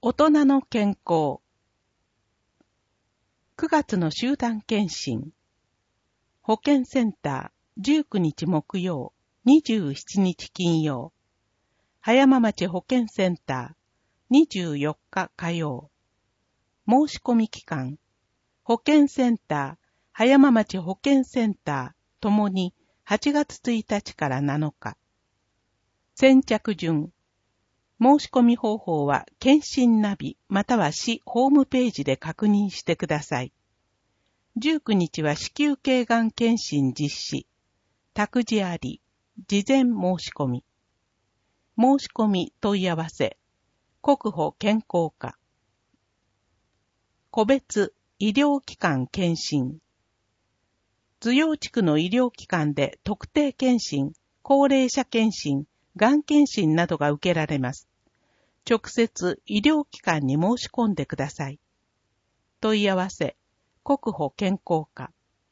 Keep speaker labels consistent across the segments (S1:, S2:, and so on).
S1: 大人の健康。9月の集団検診。保健センター19日木曜、27日金曜。葉山町保健センター24日火曜。申し込み期間。保健センター、葉山町保健センターともに8月1日から7日。先着順。申し込み方法は検診ナビまたは市ホームページで確認してください。19日は子宮頸がん検診実施。託児あり。事前申し込み。申し込み問い合わせ。国保健康課。個別医療機関検診。図陽地区の医療機関で特定検診、高齢者検診、がん検診などが受けられます。直接医療機関に申し込んでください。問い合わせ、国保健康課。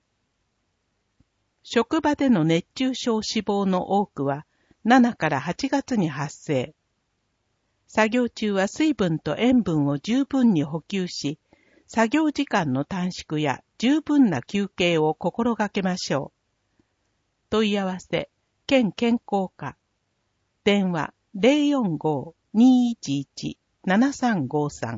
S1: 職場での熱中症死亡の多くは7から8月に発生。作業中は水分と塩分を十分に補給し、作業時間の短縮や十分な休憩を心がけましょう。問い合わせ、県健康課。電話 045-211-7353。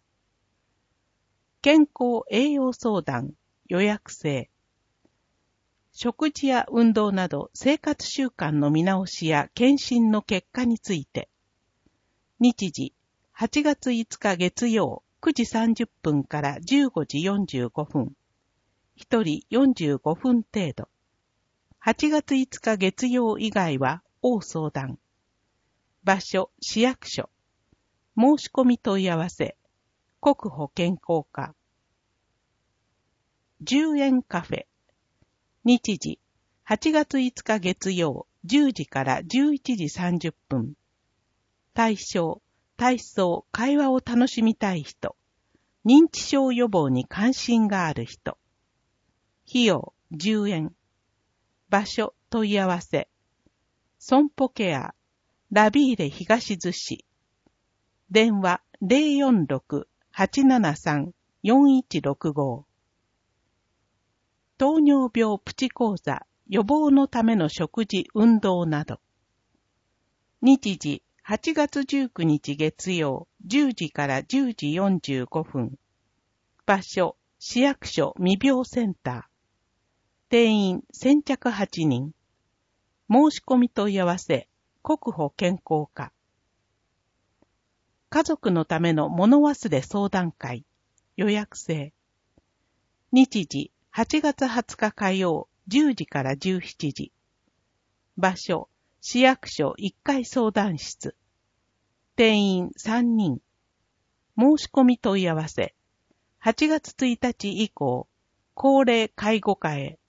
S1: 健康栄養相談、予約制。食事や運動など生活習慣の見直しや検診の結果について。日時、8月5日月曜9時30分から15時45分。1人45分程度。8月5日月曜以外は応相談。場所、市役所。申し込み問い合わせ。国保健康課。10円カフェ。日時、8月5日月曜10時から11時30分。対象、体操、会話を楽しみたい人。認知症予防に関心がある人。費用、10円。場所、問い合わせ。損保ケア、ラビーレ東逗子。電話、046-873-4165。糖尿病プチ講座、予防のための食事、運動など。日時、8月19日月曜、10時から10時45分。場所、市役所未病センター。定員、先着8人。申し込み問い合わせ、国保健康課。家族のための物忘れ相談会、予約制。日時、8月20日火曜、10時から17時。場所、市役所1階相談室。定員3人。申し込み問い合わせ。8月1日以降、高齢介護課へ。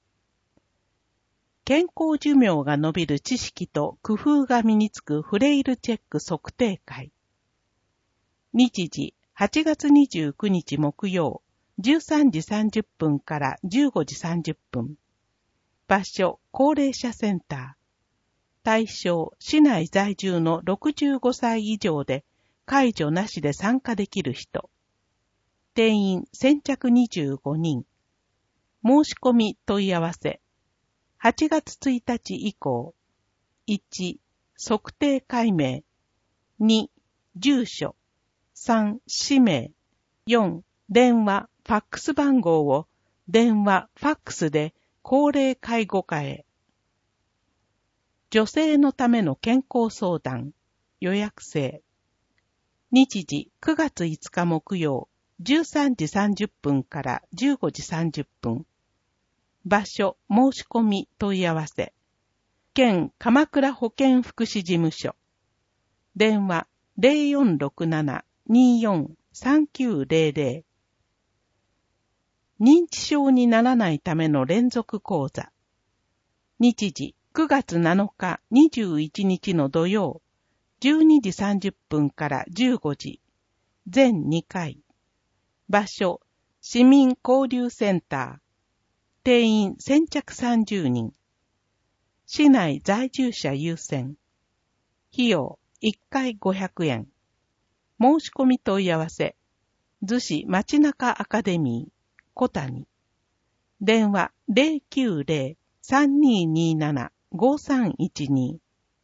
S1: 健康寿命が伸びる知識と工夫が身につくフレイルチェック測定会。日時、8月29日木曜、13時30分から15時30分。場所、高齢者センター。対象、市内在住の65歳以上で、介助なしで参加できる人。定員、先着25人。申し込み問い合わせ。8月1日以降。1、測定解明。2、住所。3、氏名。4、電話、ファックス番号を電話、ファックスで高齢介護課へ。女性のための健康相談、予約制。日時9月5日木曜、13時30分から15時30分。場所、申し込み問い合わせ。県鎌倉保健福祉事務所。電話0467-24-3900。認知症にならないための連続講座。日時9月7日21日の土曜、12時30分から15時。全2回。場所、市民交流センター。定員先着30人。市内在住者優先。費用1回500円。 申し込み問い合わせ。逗子街中アカデミー、小谷。電話090-3227-5312。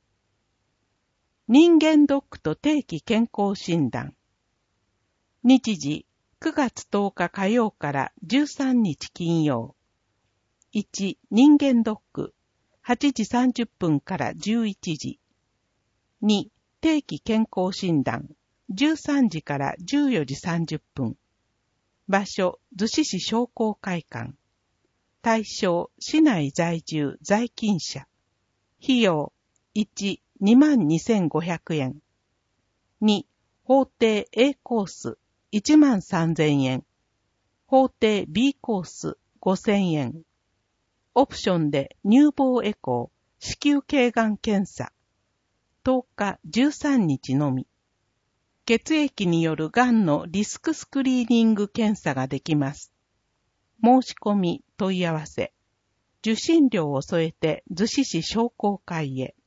S1: 人間ドックと定期健康診断。日時9月10日火曜から13日金曜。1、人間ドック8時30分から11時。2、定期健康診断13時から14時30分。場所、逗子市商工会館。対象、市内在住、在勤者。費用、1、22,500円。2、法定 A コース、13,000円。法定 B コース、5,000円。オプションで乳房エコー、子宮頸がん検査。10日、13日のみ。血液によるがんのリスクスクリーニング検査ができます。申し込み、問い合わせ。受診料を添えて逗子市商工会へ。